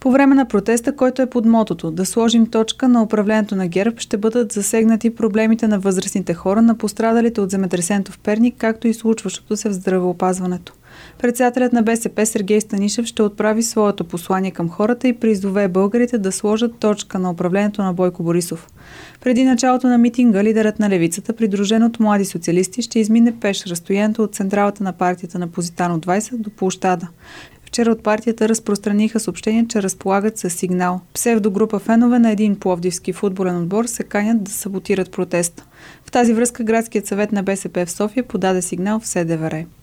По време на протеста, който е под мотото "Да сложим точка на управлението на ГЕРБ", ще бъдат засегнати проблемите на възрастните хора, на пострадалите от земетресението в Перник, както и случващото се в здравеопазването. Председателят на БСП Сергей Станишев ще отправи своето послание към хората и призове българите да сложат точка на управлението на Бойко Борисов. Преди началото на митинга, лидерът на левицата, придружен от млади социалисти, ще измине пеш разстоянието от централата на партията на Позитано 20 до площада. Вчера от партията разпространиха съобщение, че разполагат със сигнал. Псевдогрупа фенове на един пловдивски футболен отбор се канят да саботират протеста. В тази връзка Градският съвет на БСП в София подаде сигнал в СДВР.